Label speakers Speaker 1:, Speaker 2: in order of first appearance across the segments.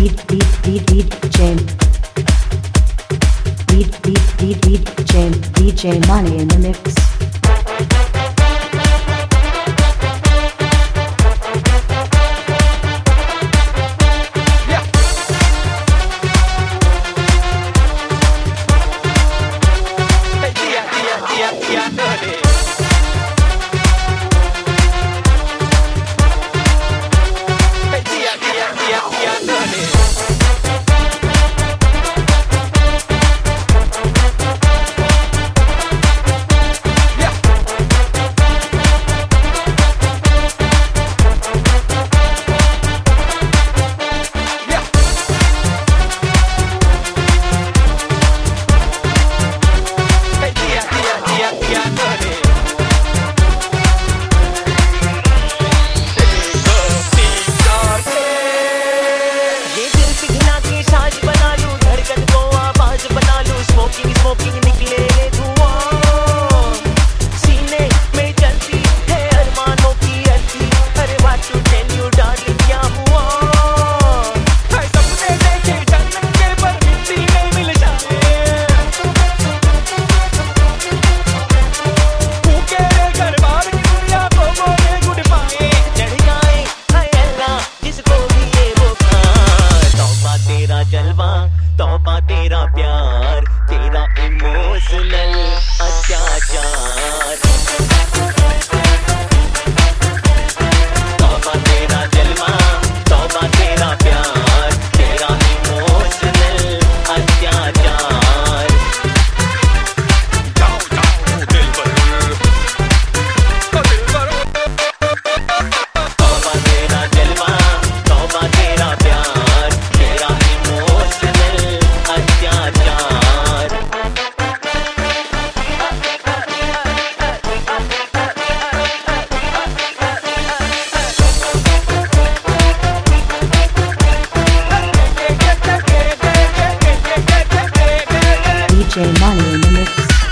Speaker 1: DJ Money in the mix.
Speaker 2: तौबा तेरा प्यार, तेरा इमोशनल अत्याचार। तौबा तेरा जलवा, तौबा तेरा प्यार, तेरा इमोशनल अत्याचार। जाओ जाओ दिल पर, तौबा तेरा जलवा, तौबा तेरा प्यार, तेरा इमोशनल अत्याचार।
Speaker 1: DJ Money in the mix.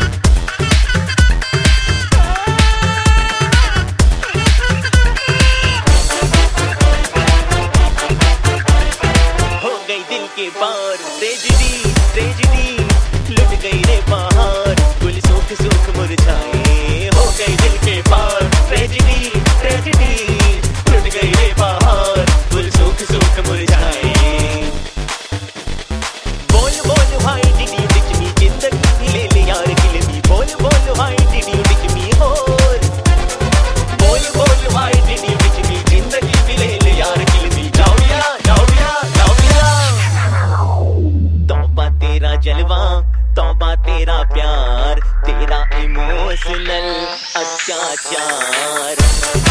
Speaker 2: हो गई दिल के पार ट्रेजेडी, ट्रेजेडी लुट गई रे बाहर, गुल सूख सूख मुरझाए। हो गई दिल के पार ट्रेजेडी, ट्रेजेडी लुट गई रे बाहर, गुल सूख सूख मुरझाए। बोल बोल भाई डिड यू डिच मी, जिंदगी ले ले यार किल मी। बोल बोल भाई डिड यू डिच मी और, बोल बोल भाई डिड यू डिच मी, जिंदगी भी ले ले यार किल मी। जाओ या तौबा तेरा जलवा, तौबा तेरा प्यार, तेरा इमोशनल अत्याचार।